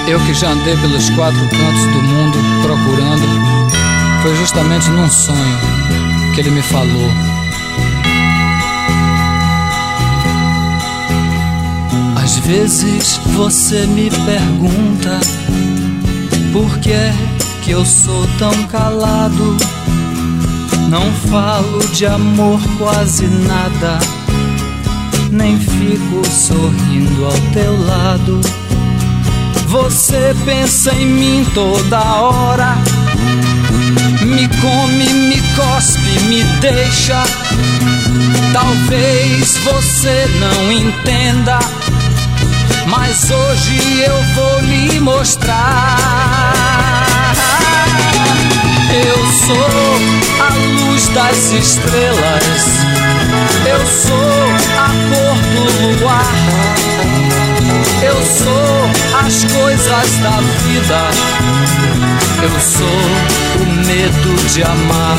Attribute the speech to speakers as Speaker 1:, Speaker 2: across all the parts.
Speaker 1: Eu que já andei pelos 4 cantos do mundo procurando, foi justamente num sonho que ele me falou. Às vezes você me pergunta por que é que eu sou tão calado. Não falo de amor quase nada, nem fico sorrindo ao teu lado. Você pensa em mim toda hora, me come, me cospe, me deixa. Talvez você não entenda, mas hoje eu vou lhe mostrar. Eu sou a luz das estrelas, eu sou a cor do luar, eu sou as coisas da vida, eu sou o medo de amar.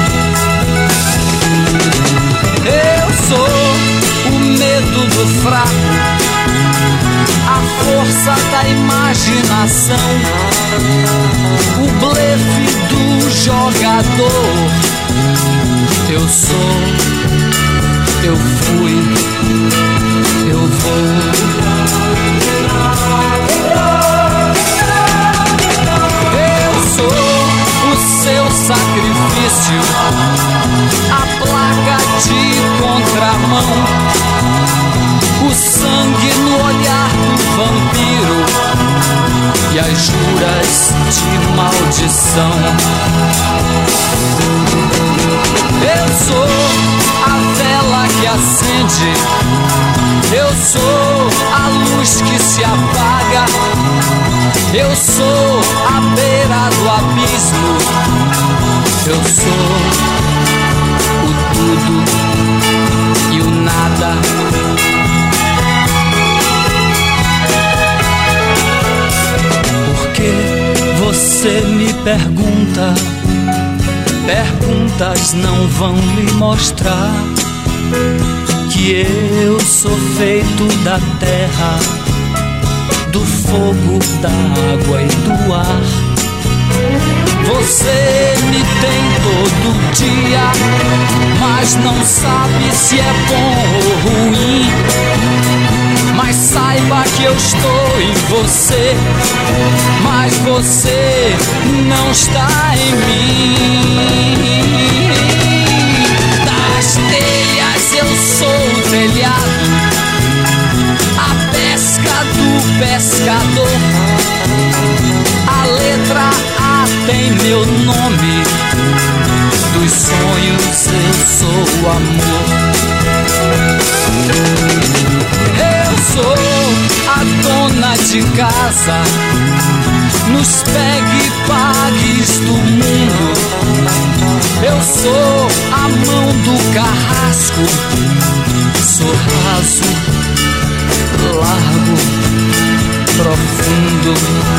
Speaker 1: Eu sou o medo do fraco, a força da imaginação, o blefe do jogador. Eu sou, eu fui, eu vou. Eu sou o seu sacrifício, a placa de contramão, o sangue no olhar do vampiro e as juras de maldição. Eu sou a vela que acende, eu sou a luz que se apaga, eu sou a beira do abismo, eu sou o tudo e o nada. Porque você me pergunta, perguntas não vão lhe mostrar que eu sou feito da terra, do fogo, da água e do ar. Você me tem todo dia, mas não sabe se é bom ou ruim. Mas saiba que eu estou em você, mas você não está em mim. Das telhas eu sou o telhado, a pesca do pescador. A letra A tem meu nome, dos sonhos eu sou o amor. Eu sou a dona de casa, nos pegue e pagues do mundo. Eu sou a mão do carrasco, sou raso, largo, profundo.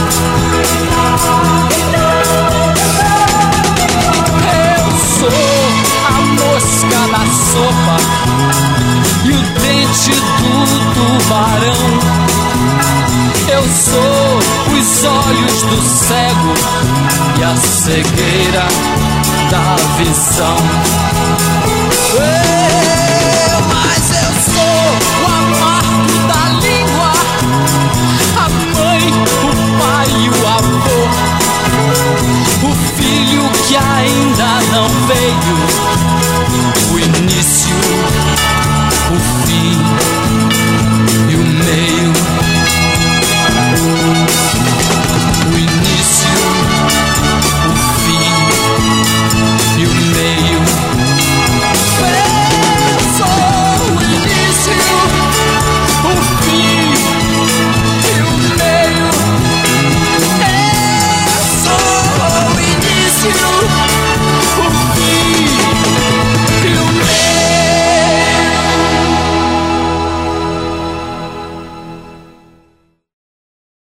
Speaker 1: Eu sou a mosca na sopa e o dente do tubarão. Eu sou os olhos do cego e a cegueira da visão.